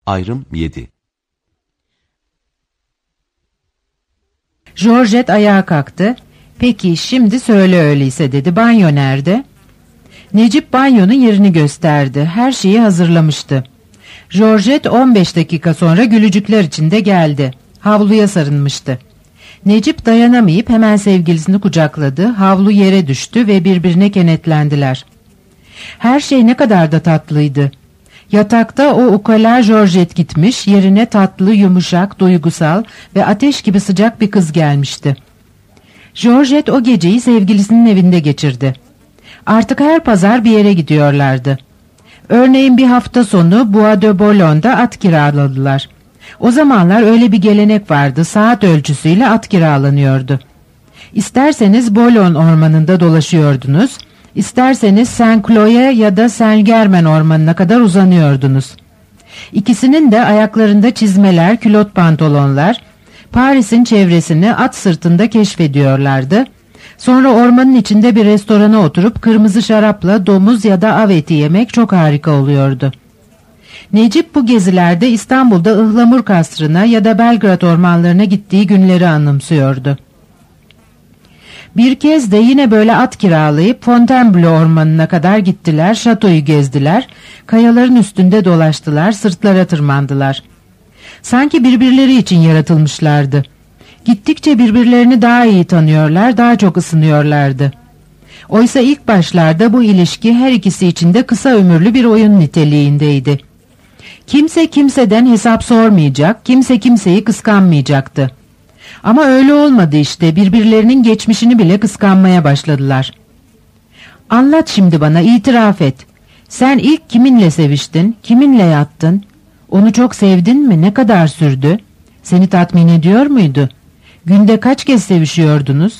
Ayrım 7. Georgette ayağa kalktı. "Peki şimdi söyle öyleyse," dedi. "Banyo nerede?" Necip banyonun yerini gösterdi. Her şeyi hazırlamıştı. Georgette 15 dakika sonra gülücükler içinde geldi. Havluya sarılmıştı. Necip dayanamayıp hemen sevgilisini kucakladı. Havlu yere düştü ve birbirine kenetlendiler. Her şey ne kadar da tatlıydı. Yatakta o ukala Georgette gitmiş, yerine tatlı, yumuşak, duygusal ve ateş gibi sıcak bir kız gelmişti. Georgette o geceyi sevgilisinin evinde geçirdi. Artık her pazar bir yere gidiyorlardı. Örneğin bir hafta sonu Bois de Boulogne'da at kiraladılar. O zamanlar öyle bir gelenek vardı, saat ölçüsüyle at kiralanıyordu. İsterseniz Boulogne ormanında dolaşıyordunuz, İsterseniz Saint-Cloud'ya ya da Saint-Germain ormanına kadar uzanıyordunuz. İkisinin de ayaklarında çizmeler, külot pantolonlar, Paris'in çevresini at sırtında keşfediyorlardı. Sonra ormanın içinde bir restorana oturup kırmızı şarapla domuz ya da av eti yemek çok harika oluyordu. Necip bu gezilerde İstanbul'da Ihlamur Kasrı'na ya da Belgrad ormanlarına gittiği günleri anımsıyordu. Bir kez de yine böyle at kiralayıp Fontainebleau ormanına kadar gittiler, şatoyu gezdiler, kayaların üstünde dolaştılar, sırtlara tırmandılar. Sanki birbirleri için yaratılmışlardı. Gittikçe birbirlerini daha iyi tanıyorlar, daha çok ısınıyorlardı. Oysa ilk başlarda bu ilişki her ikisi için de kısa ömürlü bir oyun niteliğindeydi. Kimse kimseden hesap sormayacak, kimse kimseyi kıskanmayacaktı. Ama öyle olmadı işte, birbirlerinin geçmişini bile kıskanmaya başladılar. "Anlat şimdi bana, itiraf et. Sen ilk kiminle seviştin, kiminle yattın? Onu çok sevdin mi, ne kadar sürdü? Seni tatmin ediyor muydu? Günde kaç kez sevişiyordunuz?"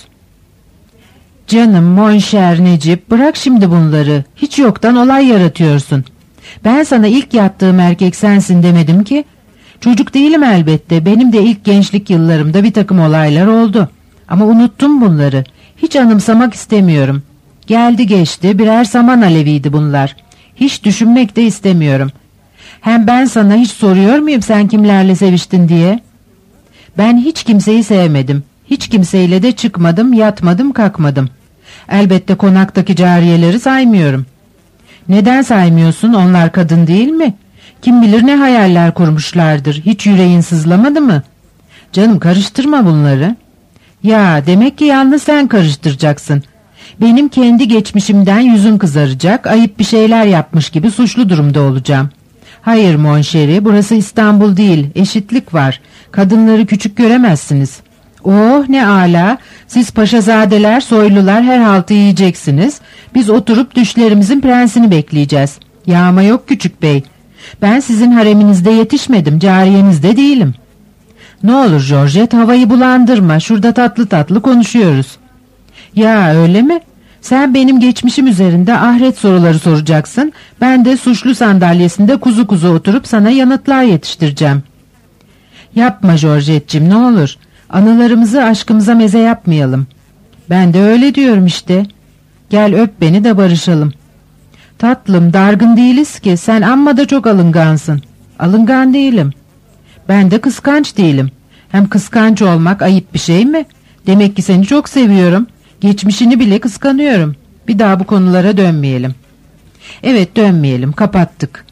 "Canım, mon cher Necip, bırak şimdi bunları, hiç yoktan olay yaratıyorsun. Ben sana ilk yattığım erkek sensin demedim ki. Çocuk değilim elbette, benim de ilk gençlik yıllarımda bir takım olaylar oldu. Ama unuttum bunları, hiç anımsamak istemiyorum. Geldi geçti, birer saman aleviydi bunlar. Hiç düşünmek de istemiyorum. Hem ben sana hiç soruyor muyum sen kimlerle seviştin diye? Ben hiç kimseyi sevmedim, hiç kimseyle de çıkmadım, yatmadım, kalkmadım. Elbette konaktaki cariyeleri saymıyorum." "Neden saymıyorsun, onlar kadın değil mi? Kim bilir ne hayaller kurmuşlardır, hiç yüreğin sızlamadı mı?" "Canım, karıştırma bunları." "Ya, demek ki yalnız sen karıştıracaksın. Benim kendi geçmişimden yüzüm kızaracak, ayıp bir şeyler yapmış gibi suçlu durumda olacağım. Hayır monşeri, burası İstanbul değil, eşitlik var. Kadınları küçük göremezsiniz. Oh ne âlâ, siz paşazadeler, soylular her haltı yiyeceksiniz. Biz oturup düşlerimizin prensini bekleyeceğiz. Yağma yok küçük bey. Ben sizin hareminizde yetişmedim, cariyenizde değilim." "Ne olur Georgette, havayı bulandırma, şurada tatlı tatlı konuşuyoruz." "Ya öyle mi? Sen benim geçmişim üzerinde ahiret soruları soracaksın, ben de suçlu sandalyesinde kuzu kuzu oturup sana yanıtlar yetiştireceğim." "Yapma Georgette'cim, ne olur. Anılarımızı aşkımıza meze yapmayalım." "Ben de öyle diyorum işte. Gel öp beni de barışalım." "Tatlım, dargın değiliz ki, sen amma da çok alıngansın." "Alıngan değilim." "Ben de kıskanç değilim. Hem kıskanç olmak ayıp bir şey mi? Demek ki seni çok seviyorum. Geçmişini bile kıskanıyorum. Bir daha bu konulara dönmeyelim." "Evet, dönmeyelim, kapattık."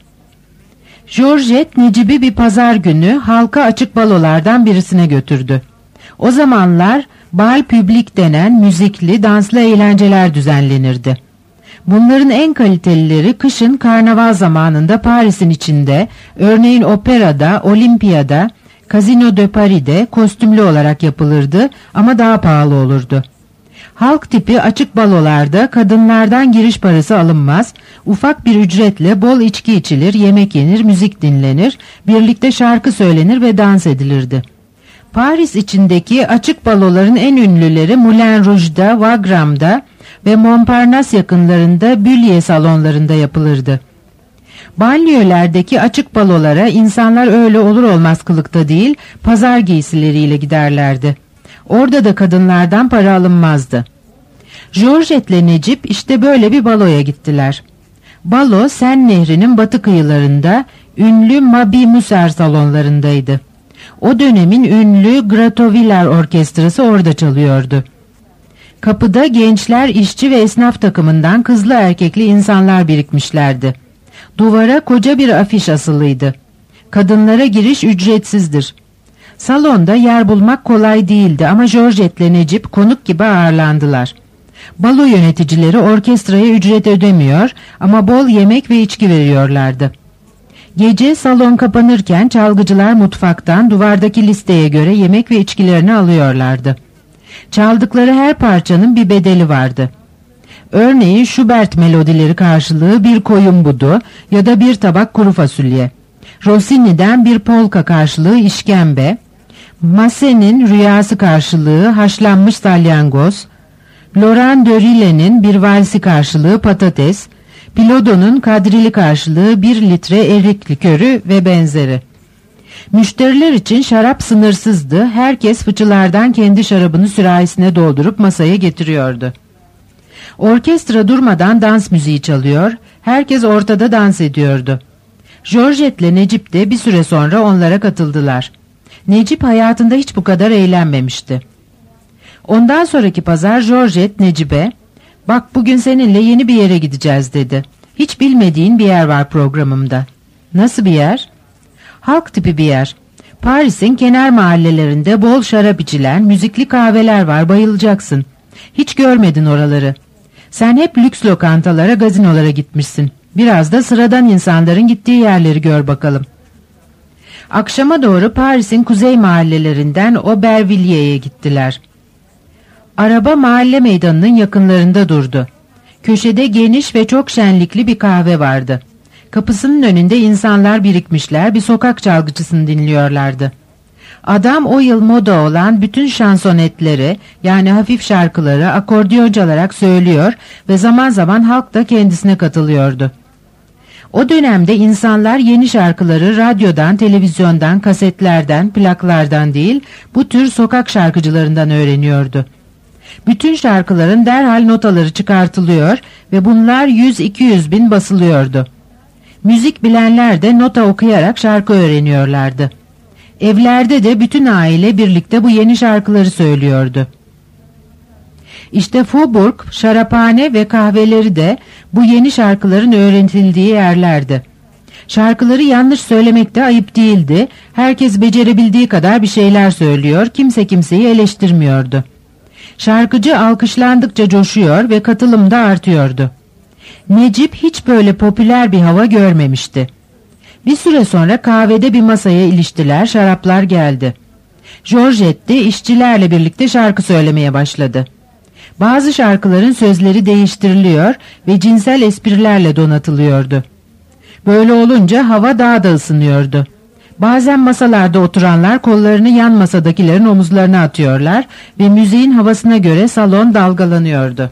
Georgette Necip'i bir pazar günü halka açık balolardan birisine götürdü. O zamanlar bal public denen müzikli, danslı eğlenceler düzenlenirdi. Bunların en kalitelileri kışın karnaval zamanında Paris'in içinde, örneğin operada, olimpiyada, Casino de Paris'de kostümlü olarak yapılırdı ama daha pahalı olurdu. Halk tipi açık balolarda kadınlardan giriş parası alınmaz, ufak bir ücretle bol içki içilir, yemek yenir, müzik dinlenir, birlikte şarkı söylenir ve dans edilirdi. Paris içindeki açık baloların en ünlüleri Moulin Rouge'da, Wagram'da ve Montparnasse yakınlarında Büllier salonlarında yapılırdı. Banliyölerdeki açık balolara insanlar öyle olur olmaz kılıkta değil, pazar giysileriyle giderlerdi. Orada da kadınlardan para alınmazdı. Georgette ile Necip işte böyle bir baloya gittiler. Balo Sen Nehri'nin batı kıyılarında ünlü Mabi Musser salonlarındaydı. O dönemin ünlü Gratoviller Orkestrası orada çalıyordu. Kapıda gençler, işçi ve esnaf takımından kızlı erkekli insanlar birikmişlerdi. Duvara koca bir afiş asılıydı. Kadınlara giriş ücretsizdir. Salonda yer bulmak kolay değildi ama Georgette ile Necip konuk gibi ağırlandılar. Balo yöneticileri orkestraya ücret ödemiyor ama bol yemek ve içki veriyorlardı. Gece salon kapanırken çalgıcılar mutfaktan duvardaki listeye göre yemek ve içkilerini alıyorlardı. Çaldıkları her parçanın bir bedeli vardı. Örneğin Schubert melodileri karşılığı bir koyun budu ya da bir tabak kuru fasulye. Rossini'den bir polka karşılığı işkembe, Massen'in rüyası karşılığı haşlanmış salyangoz, Laurent de Rillet'in bir valsi karşılığı patates, Pilodo'nun kadrili karşılığı 1 litre erik likörü ve benzeri. Müşteriler için şarap sınırsızdı, herkes fıçılardan kendi şarabını sürahisine doldurup masaya getiriyordu. Orkestra durmadan dans müziği çalıyor, herkes ortada dans ediyordu. Georgette ile Necip de bir süre sonra onlara katıldılar. Necip hayatında hiç bu kadar eğlenmemişti. Ondan sonraki pazar Georgette Necip'e, "Bak bugün seninle yeni bir yere gideceğiz," dedi. "Hiç bilmediğin bir yer var programımda." "Nasıl bir yer?" "Halk tipi bir yer. Paris'in kenar mahallelerinde bol şarap içilen müzikli kahveler var, bayılacaksın. Hiç görmedin oraları. Sen hep lüks lokantalara, gazinolara gitmişsin. Biraz da sıradan insanların gittiği yerleri gör bakalım." Akşama doğru Paris'in kuzey mahallelerinden Aubervilliers''ye gittiler. Araba mahalle meydanının yakınlarında durdu. Köşede geniş ve çok şenlikli bir kahve vardı. Kapısının önünde insanlar birikmişler, bir sokak çalgıcısını dinliyorlardı. Adam o yıl moda olan bütün şansonetleri, yani hafif şarkıları akordeon çalarak söylüyor ve zaman zaman halk da kendisine katılıyordu. O dönemde insanlar yeni şarkıları radyodan, televizyondan, kasetlerden, plaklardan değil, bu tür sokak şarkıcılarından öğreniyordu. Bütün şarkıların derhal notaları çıkartılıyor ve bunlar 100-200 bin basılıyordu. Müzik bilenler de nota okuyarak şarkı öğreniyorlardı. Evlerde de bütün aile birlikte bu yeni şarkıları söylüyordu. İşte Faubourg, şaraphane ve kahveleri de bu yeni şarkıların öğretildiği yerlerdi. Şarkıları yanlış söylemek de ayıp değildi. Herkes becerebildiği kadar bir şeyler söylüyor, kimse kimseyi eleştirmiyordu. Şarkıcı alkışlandıkça coşuyor ve katılım da artıyordu. Necip hiç böyle popüler bir hava görmemişti. Bir süre sonra kahvede bir masaya iliştiler, şaraplar geldi. Georgette de işçilerle birlikte şarkı söylemeye başladı. Bazı şarkıların sözleri değiştiriliyor ve cinsel esprilerle donatılıyordu. Böyle olunca hava daha da ısınıyordu. Bazen masalarda oturanlar kollarını yan masadakilerin omuzlarına atıyorlar ve müziğin havasına göre salon dalgalanıyordu.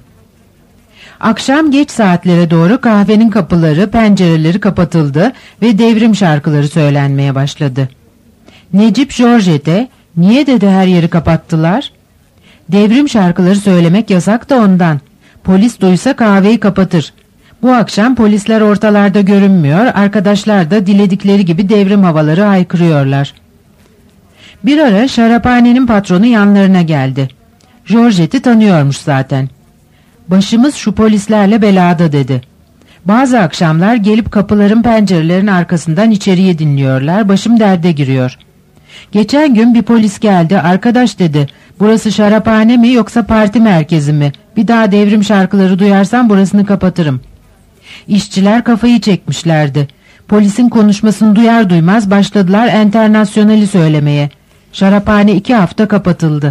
Akşam geç saatlere doğru kahvenin kapıları, pencereleri kapatıldı ve devrim şarkıları söylenmeye başladı. Necip Georgette'e, "Niye," dedi, "her yeri kapattılar?" "Devrim şarkıları söylemek yasak da ondan. Polis duysa kahveyi kapatır. Bu akşam polisler ortalarda görünmüyor, arkadaşlar da diledikleri gibi devrim havaları haykırıyorlar." Bir ara şaraphanenin patronu yanlarına geldi. Georgette'i tanıyormuş zaten. "Başımız şu polislerle belada," dedi. "Bazı akşamlar gelip kapıların, pencerelerin arkasından içeriye dinliyorlar, başım derde giriyor. Geçen gün bir polis geldi, 'Arkadaş,' dedi, 'burası şaraphane mi yoksa parti merkezi mi? Bir daha devrim şarkıları duyarsam burasını kapatırım.' İşçiler kafayı çekmişlerdi. Polisin konuşmasını duyar duymaz başladılar Enternasyonali söylemeye. Şaraphane 2 hafta kapatıldı.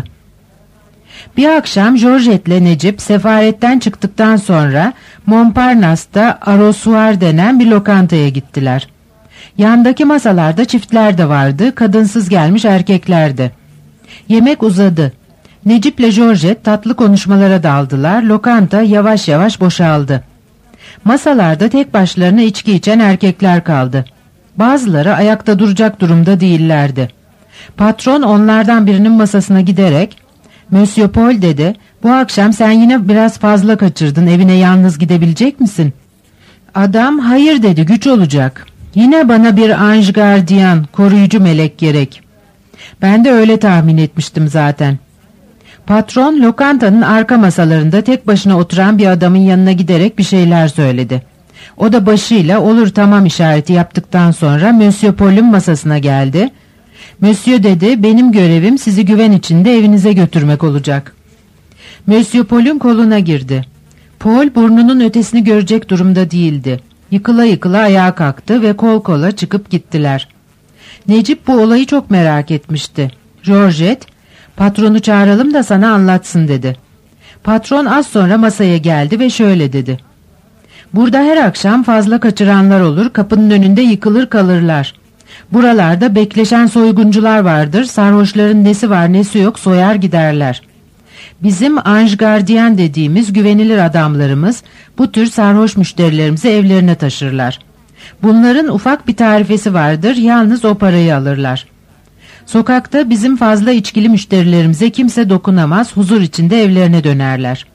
Bir akşam Georgette ile Necip sefaretten çıktıktan sonra Montparnasse'da Arrosoir denen bir lokantaya gittiler. Yandaki masalarda çiftler de vardı, kadınsız gelmiş erkeklerdi. Yemek uzadı. Necip ile Georgette tatlı konuşmalara daldılar, lokanta yavaş yavaş boşaldı. Masalarda tek başlarına içki içen erkekler kaldı. Bazıları ayakta duracak durumda değillerdi. Patron onlardan birinin masasına giderek, "Monsieur Paul," dedi, "bu akşam sen yine biraz fazla kaçırdın, evine yalnız gidebilecek misin?" Adam, "Hayır," dedi, "güç olacak." Yine bana bir anj gardiyan, koruyucu melek gerek. Ben de öyle tahmin etmiştim zaten. Patron lokantanın arka masalarında tek başına oturan bir adamın yanına giderek bir şeyler söyledi. O da başıyla olur tamam işareti yaptıktan sonra Monsieur Paul'un masasına geldi. Monsieur dedi, benim görevim sizi güven içinde evinize götürmek olacak. Monsieur Paul'un koluna girdi. Paul burnunun ötesini görecek durumda değildi. Yıkıla yıkıla ayağa kalktı ve kol kola çıkıp gittiler. Necip bu olayı çok merak etmişti. Georgette, patronu çağıralım da sana anlatsın dedi. Patron az sonra masaya geldi ve şöyle dedi. Burada her akşam fazla kaçıranlar olur, kapının önünde yıkılır kalırlar. Buralarda bekleşen soyguncular vardır, sarhoşların nesi var nesi yok soyar giderler. Bizim anj gardiyan dediğimiz güvenilir adamlarımız bu tür sarhoş müşterilerimizi evlerine taşırlar. Bunların ufak bir tarifesi vardır, yalnız o parayı alırlar. Sokakta bizim fazla içkili müşterilerimize kimse dokunamaz, huzur içinde evlerine dönerler.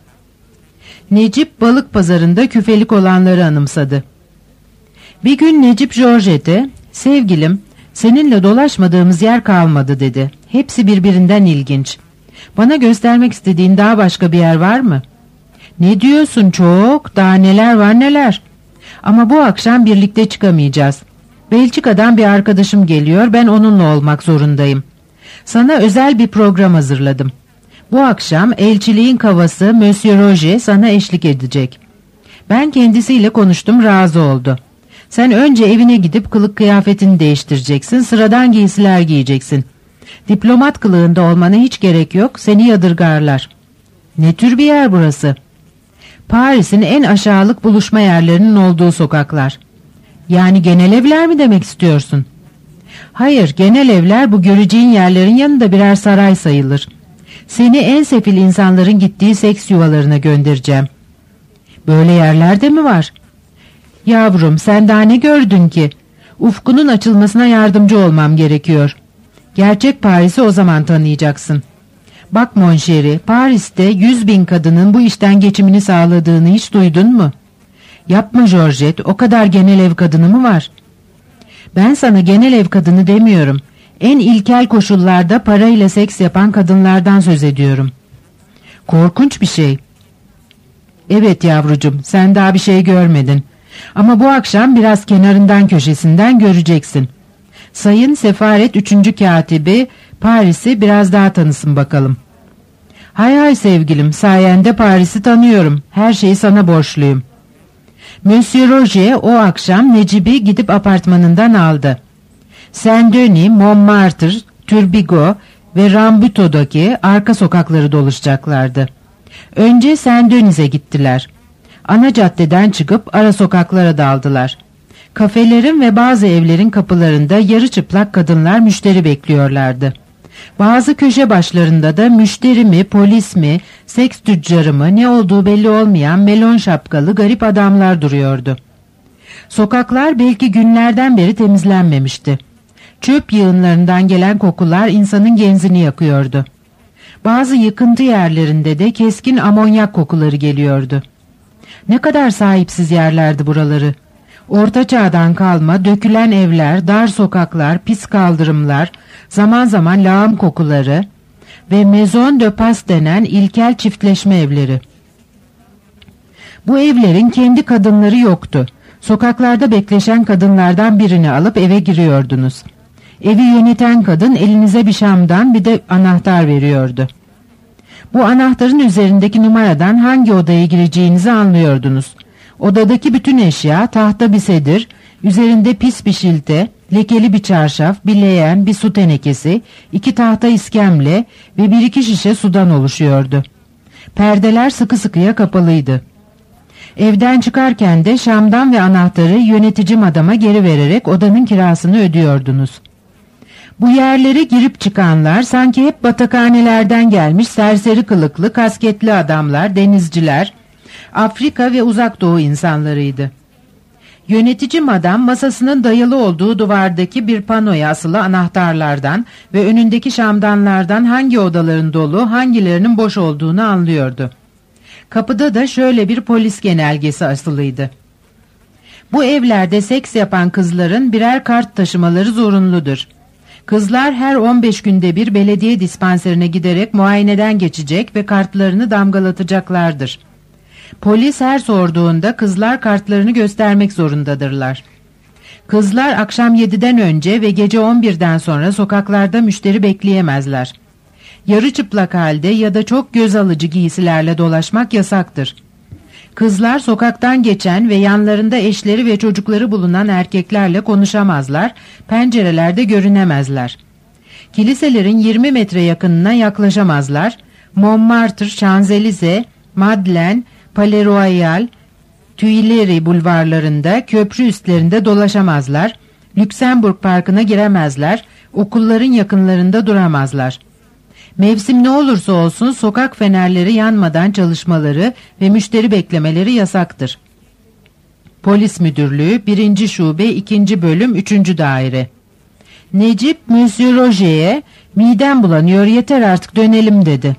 Necip balık pazarında küfelik olanları anımsadı. Bir gün Necip Georgette'e, sevgilim seninle dolaşmadığımız yer kalmadı dedi. Hepsi birbirinden ilginç. Bana göstermek istediğin daha başka bir yer var mı? Ne diyorsun çok, daha neler var neler. Ama bu akşam birlikte çıkamayacağız. Belçika'dan bir arkadaşım geliyor, ben onunla olmak zorundayım. Sana özel bir program hazırladım. Bu akşam elçiliğin kavası Monsieur Roger sana eşlik edecek. Ben kendisiyle konuştum, razı oldu. Sen önce evine gidip kılık kıyafetini değiştireceksin, sıradan giysiler giyeceksin. Diplomat kılığında olmana hiç gerek yok, seni yadırgarlar. Ne tür bir yer burası? Paris'in en aşağılık buluşma yerlerinin olduğu sokaklar. Yani genel evler mi demek istiyorsun? Hayır, genel evler bu göreceğin yerlerin yanında birer saray sayılır. Seni en sefil insanların gittiği seks yuvalarına göndereceğim. Böyle yerler de mi var? Yavrum, sen daha ne gördün ki? Ufkunun açılmasına yardımcı olmam gerekiyor. Gerçek Paris'i o zaman tanıyacaksın. Bak monşeri, Paris'te 100.000 kadının bu işten geçimini sağladığını hiç duydun mu? Yapma Georgette, o kadar genel ev kadını mı var? Ben sana genel ev kadını demiyorum. En ilkel koşullarda parayla seks yapan kadınlardan söz ediyorum. Korkunç bir şey. Evet yavrucum, sen daha bir şey görmedin. Ama bu akşam biraz kenarından köşesinden göreceksin. Sayın Sefaret 3. Katibi Paris'i biraz daha tanısın bakalım. Hay hay sevgilim, sayende Paris'i tanıyorum. Her şeyi sana borçluyum. Monsieur Roger o akşam Necip'i gidip apartmanından aldı. Saint-Denis, Montmartre, Turbigo ve Rambuteau'daki arka sokakları dolaşacaklardı. Önce Saint-Denis'e gittiler. Ana caddeden çıkıp ara sokaklara daldılar. Kafelerin ve bazı evlerin kapılarında yarı çıplak kadınlar müşteri bekliyorlardı. Bazı köşe başlarında da müşteri mi, polis mi, seks tüccarı mı ne olduğu belli olmayan melon şapkalı garip adamlar duruyordu. Sokaklar belki günlerden beri temizlenmemişti. Çöp yığınlarından gelen kokular insanın genzini yakıyordu. Bazı yıkıntı yerlerinde de keskin amonyak kokuları geliyordu. Ne kadar sahipsiz yerlerdi buraları. Orta çağdan kalma dökülen evler, dar sokaklar, pis kaldırımlar, zaman zaman lağım kokuları ve maison de passe denen ilkel çiftleşme evleri. Bu evlerin kendi kadınları yoktu. Sokaklarda bekleşen kadınlardan birini alıp eve giriyordunuz. Evi yöneten kadın elinize bir şamdan bir de anahtar veriyordu. Bu anahtarın üzerindeki numaradan hangi odaya gireceğinizi anlıyordunuz. Odadaki bütün eşya tahta bir sedir, üzerinde pis bir şilte, lekeli bir çarşaf, bir leğen, bir su tenekesi, 2 tahta iskemle ve 1-2 şişe sudan oluşuyordu. Perdeler sıkı sıkıya kapalıydı. Evden çıkarken de şamdan ve anahtarı yönetici madama geri vererek odanın kirasını ödüyordunuz. Bu yerlere girip çıkanlar sanki hep batakhanelerden gelmiş serseri kılıklı kasketli adamlar, denizciler, Afrika ve Uzak Doğu insanlarıydı. Yönetici madam masasının dayalı olduğu duvardaki bir panoya asılı anahtarlardan ve önündeki şamdanlardan hangi odaların dolu, hangilerinin boş olduğunu anlıyordu. Kapıda da şöyle bir polis genelgesi asılıydı. Bu evlerde seks yapan kızların birer kart taşımaları zorunludur. Kızlar her 15 günde bir belediye dispanserine giderek muayeneden geçecek ve kartlarını damgalatacaklardır. Polis her sorduğunda kızlar kartlarını göstermek zorundadırlar. Kızlar akşam 7'den önce ve gece 11'den sonra sokaklarda müşteri bekleyemezler. Yarı çıplak halde ya da çok göz alıcı giysilerle dolaşmak yasaktır. Kızlar sokaktan geçen ve yanlarında eşleri ve çocukları bulunan erkeklerle konuşamazlar, pencerelerde görünemezler. Kiliselerin 20 metre yakınına yaklaşamazlar. Montmartre, Champs-Élysées, Madeleine, Palais Royal, Tuileries bulvarlarında, köprü üstlerinde dolaşamazlar. Lüksemburg Parkı'na giremezler. Okulların yakınlarında duramazlar. Mevsim ne olursa olsun sokak fenerleri yanmadan çalışmaları ve müşteri beklemeleri yasaktır. Polis Müdürlüğü 1. Şube 2. Bölüm 3. Daire. Necip Monsieur Roger'e midem bulanıyor yeter artık dönelim dedi.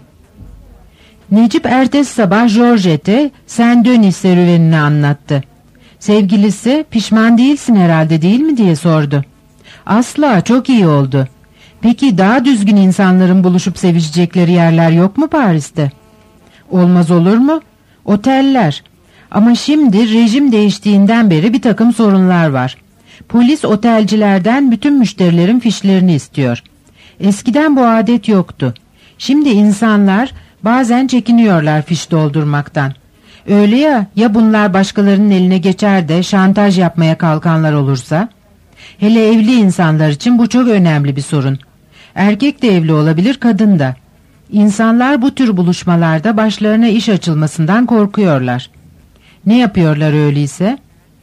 Necip ertesi sabah Georgette'e Saint-Denis serüvenini anlattı. Sevgilisi pişman değilsin herhalde değil mi diye sordu. Asla, çok iyi oldu. Peki daha düzgün insanların buluşup sevişecekleri yerler yok mu Paris'te? Olmaz olur mu? Oteller. Ama şimdi rejim değiştiğinden beri bir takım sorunlar var. Polis otelcilerden bütün müşterilerin fişlerini istiyor. Eskiden bu adet yoktu. Şimdi insanlar bazen çekiniyorlar fiş doldurmaktan. Öyle ya bunlar başkalarının eline geçer de şantaj yapmaya kalkanlar olursa? Hele evli insanlar için bu çok önemli bir sorun. Erkek de evli olabilir, kadın da. İnsanlar bu tür buluşmalarda başlarına iş açılmasından korkuyorlar. Ne yapıyorlar öyleyse?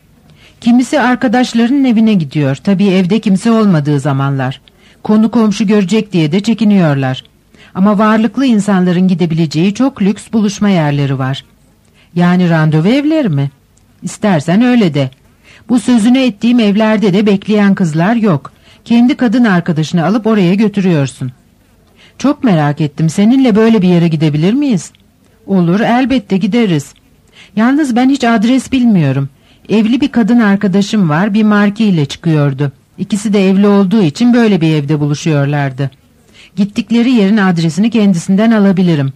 Kimisi arkadaşlarının evine gidiyor. Tabii evde kimse olmadığı zamanlar. Konu komşu görecek diye de çekiniyorlar. Ama varlıklı insanların gidebileceği çok lüks buluşma yerleri var. Yani randevu evleri mi? İstersen öyle de. Bu sözünü ettiğim evlerde de bekleyen kızlar yok. Kendi kadın arkadaşını alıp oraya götürüyorsun. Çok merak ettim. Seninle böyle bir yere gidebilir miyiz? Olur, elbette gideriz. Yalnız ben hiç adres bilmiyorum. Evli bir kadın arkadaşım var, bir markiyle çıkıyordu. İkisi de evli olduğu için böyle bir evde buluşuyorlardı. Gittikleri yerin adresini kendisinden alabilirim.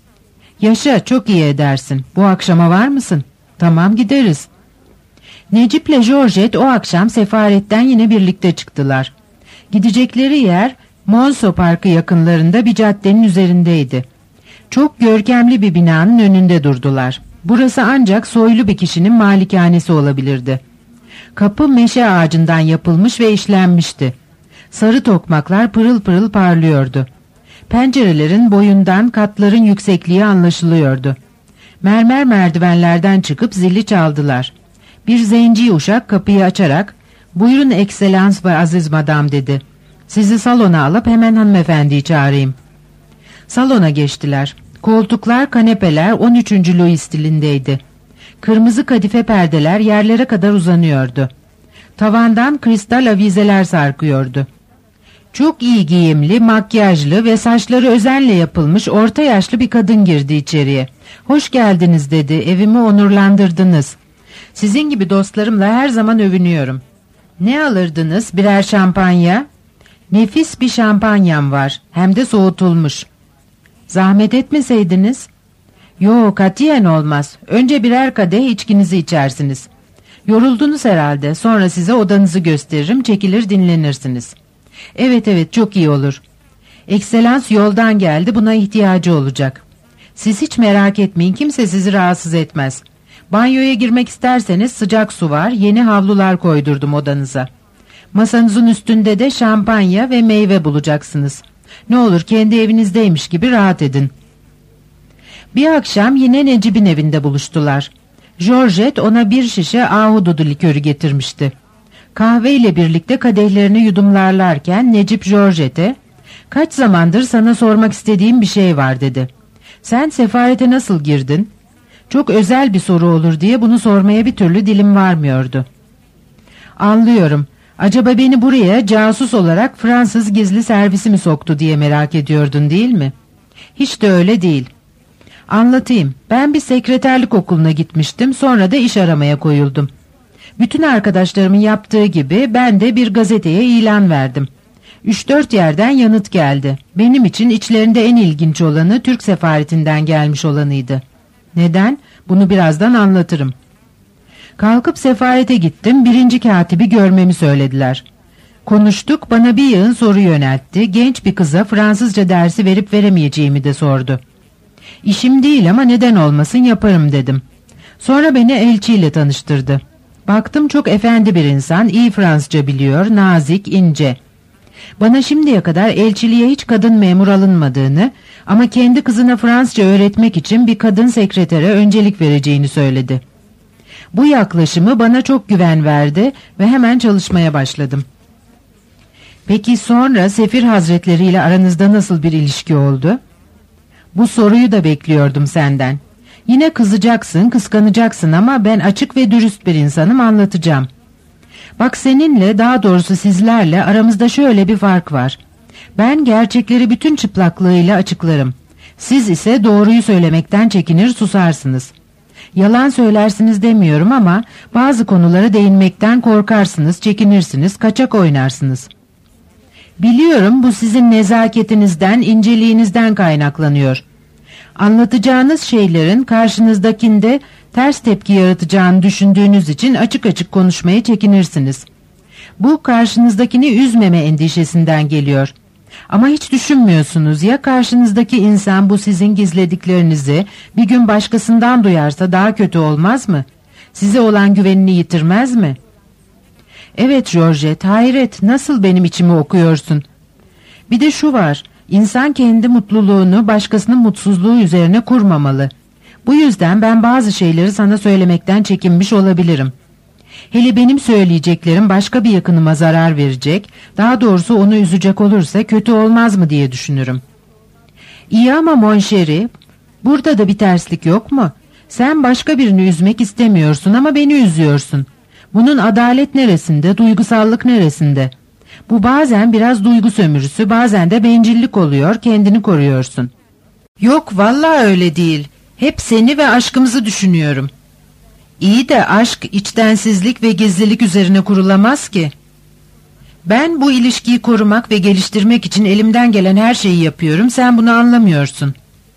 Yaşa, çok iyi edersin. Bu akşama var mısın? Tamam, gideriz. Necip'le Georgette o akşam sefaretten yine birlikte çıktılar. Gidecekleri yer Monceau Parkı yakınlarında bir caddenin üzerindeydi. Çok görkemli bir binanın önünde durdular. Burası ancak soylu bir kişinin malikanesi olabilirdi. Kapı meşe ağacından yapılmış ve işlenmişti. Sarı tokmaklar pırıl pırıl parlıyordu. Pencerelerin boyundan katların yüksekliği anlaşılıyordu. Mermer merdivenlerden çıkıp zili çaldılar. Bir zenci uşak kapıyı açarak "Buyurun ekselans ve aziz madam" dedi. "Sizi salona alıp hemen hanımefendiyi çağırayım." Salona geçtiler. Koltuklar, kanepeler 13. Louis stilindeydi. Kırmızı kadife perdeler yerlere kadar uzanıyordu. Tavandan kristal avizeler sarkıyordu. Çok iyi giyimli, makyajlı ve saçları özenle yapılmış orta yaşlı bir kadın girdi içeriye. "Hoş geldiniz" dedi. "Evimi onurlandırdınız. Sizin gibi dostlarımla her zaman övünüyorum." "Ne alırdınız? Birer şampanya?" "Nefis bir şampanyam var. Hem de soğutulmuş." "Zahmet etmeseydiniz." "Yo, katiyen olmaz. Önce birer kadeh içkinizi içersiniz. Yoruldunuz herhalde. Sonra size odanızı gösteririm. Çekilir dinlenirsiniz." Evet, çok iyi olur. Ekselans yoldan geldi. Buna ihtiyacı olacak. Siz hiç merak etmeyin. Kimse sizi rahatsız etmez. Banyoya girmek isterseniz sıcak su var. Yeni havlular koydurdum odanıza. Masanızın üstünde de şampanya ve meyve bulacaksınız. Ne olur kendi evinizdeymiş gibi rahat edin. Bir akşam yine Necip'in evinde buluştular. Georgette ona bir şişe ahududu likörü getirmişti. Kahve ile birlikte kadehlerini yudumlarlarken Necip Georgette'e "Kaç zamandır sana sormak istediğim bir şey var" dedi. "Sen sefarete nasıl girdin?" Çok özel bir soru olur diye bunu sormaya bir türlü dilim varmıyordu. "Anlıyorum. Acaba beni buraya casus olarak Fransız gizli servisi mi soktu diye merak ediyordun değil mi?" "Hiç de öyle değil. Anlatayım. Ben bir sekreterlik okuluna gitmiştim, sonra da iş aramaya koyuldum. Bütün arkadaşlarımın yaptığı gibi ben de bir gazeteye ilan verdim. 3-4 yerden yanıt geldi. Benim için içlerinde en ilginç olanı Türk sefaretinden gelmiş olanıydı. Neden? Bunu birazdan anlatırım. Kalkıp sefarete gittim, 1. katibi görmemi söylediler. Konuştuk, bana bir yığın soru yöneltti. Genç bir kıza Fransızca dersi verip veremeyeceğimi de sordu. İşim değil ama neden olmasın, yaparım dedim. Sonra beni elçiyle tanıştırdı. Baktım çok efendi bir insan, iyi Fransızca biliyor, nazik, ince. Bana şimdiye kadar elçiliğe hiç kadın memur alınmadığını ama kendi kızına Fransızca öğretmek için bir kadın sekretere öncelik vereceğini söyledi. Bu yaklaşımı bana çok güven verdi ve hemen çalışmaya başladım. Peki sonra Sefir Hazretleri ile aranızda nasıl bir ilişki oldu? Bu soruyu da bekliyordum senden. Yine kızacaksın, kıskanacaksın ama ben açık ve dürüst bir insanım, anlatacağım. Bak, seninle, daha doğrusu sizlerle aramızda şöyle bir fark var. Ben gerçekleri bütün çıplaklığıyla açıklarım. Siz ise doğruyu söylemekten çekinir, susarsınız. Yalan söylersiniz demiyorum ama bazı konulara değinmekten korkarsınız, çekinirsiniz, kaçak oynarsınız. Biliyorum, bu sizin nezaketinizden, inceliğinizden kaynaklanıyor. Anlatacağınız şeylerin karşınızdakinde ters tepki yaratacağını düşündüğünüz için açık açık konuşmaya çekinirsiniz. Bu karşınızdakini üzmeme endişesinden geliyor. Ama hiç düşünmüyorsunuz, ya karşınızdaki insan bu sizin gizlediklerinizi bir gün başkasından duyarsa daha kötü olmaz mı? Size olan güvenini yitirmez mi? Evet Georgette, hayret, nasıl benim içimi okuyorsun? Bir de şu var, insan kendi mutluluğunu başkasının mutsuzluğu üzerine kurmamalı. Bu yüzden ben bazı şeyleri sana söylemekten çekinmiş olabilirim. Hele benim söyleyeceklerim başka bir yakınıma zarar verecek, daha doğrusu onu üzecek olursa kötü olmaz mı diye düşünürüm. İyi ama mon chéri, burada da bir terslik yok mu? Sen başka birini üzmek istemiyorsun ama beni üzüyorsun. Bunun adalet neresinde, duygusallık neresinde? Bu bazen biraz duygu sömürüsü, bazen de bencillik oluyor, kendini koruyorsun. Yok, vallahi öyle değil. Hep seni ve aşkımızı düşünüyorum. İyi de aşk içtensizlik ve gizlilik üzerine kurulamaz ki. Ben bu ilişkiyi korumak ve geliştirmek için elimden gelen her şeyi yapıyorum, sen bunu anlamıyorsun.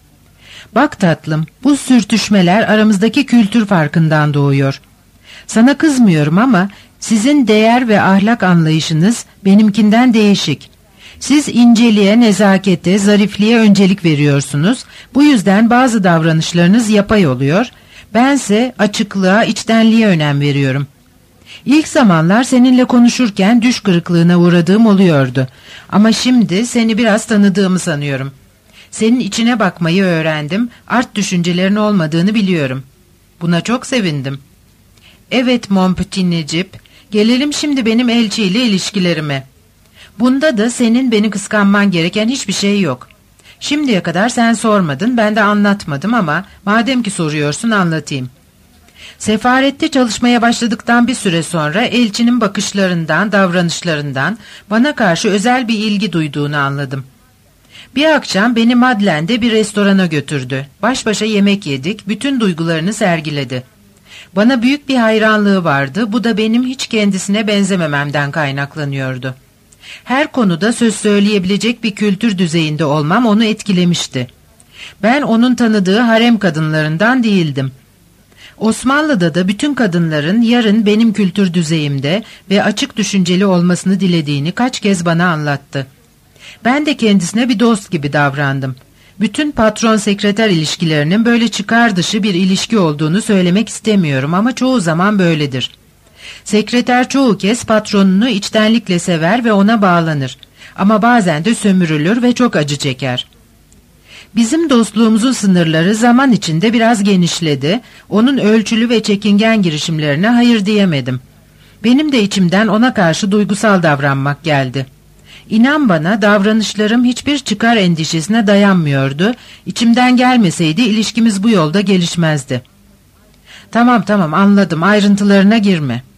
Bak tatlım, bu sürtüşmeler aramızdaki kültür farkından doğuyor. Sana kızmıyorum ama sizin değer ve ahlak anlayışınız benimkinden değişik. Siz inceliğe, nezakete, zarifliğe öncelik veriyorsunuz. Bu yüzden bazı davranışlarınız yapay oluyor. Bense açıklığa, içtenliğe önem veriyorum. İlk zamanlar seninle konuşurken düş kırıklığına uğradığım oluyordu. Ama şimdi seni biraz tanıdığımı sanıyorum. Senin içine bakmayı öğrendim, art düşüncelerin olmadığını biliyorum. Buna çok sevindim. Evet mon petit Necip, gelelim şimdi benim elçiyle ilişkilerime. Bunda da senin beni kıskanman gereken hiçbir şey yok. Şimdiye kadar sen sormadın, ben de anlatmadım ama madem ki soruyorsun anlatayım. Sefarette çalışmaya başladıktan bir süre sonra elçinin bakışlarından, davranışlarından bana karşı özel bir ilgi duyduğunu anladım. Bir akşam beni Madeleine'de bir restorana götürdü. Baş başa yemek yedik, bütün duygularını sergiledi. Bana büyük bir hayranlığı vardı, bu da benim hiç kendisine benzemememden kaynaklanıyordu. Her konuda söz söyleyebilecek bir kültür düzeyinde olmam onu etkilemişti. Ben onun tanıdığı harem kadınlarından değildim. Osmanlı'da da bütün kadınların yarın benim kültür düzeyimde ve açık düşünceli olmasını dilediğini kaç kez bana anlattı. Ben de kendisine bir dost gibi davrandım. Bütün patron-sekreter ilişkilerinin böyle çıkar dışı bir ilişki olduğunu söylemek istemiyorum ama çoğu zaman böyledir. Sekreter çoğu kez patronunu içtenlikle sever ve ona bağlanır. Ama bazen de sömürülür ve çok acı çeker. Bizim dostluğumuzun sınırları zaman içinde biraz genişledi. Onun ölçülü ve çekingen girişimlerine hayır diyemedim. Benim de içimden ona karşı duygusal davranmak geldi. İnan bana, davranışlarım hiçbir çıkar endişesine dayanmıyordu. İçimden gelmeseydi ilişkimiz bu yolda gelişmezdi. Tamam anladım, ayrıntılarına girme.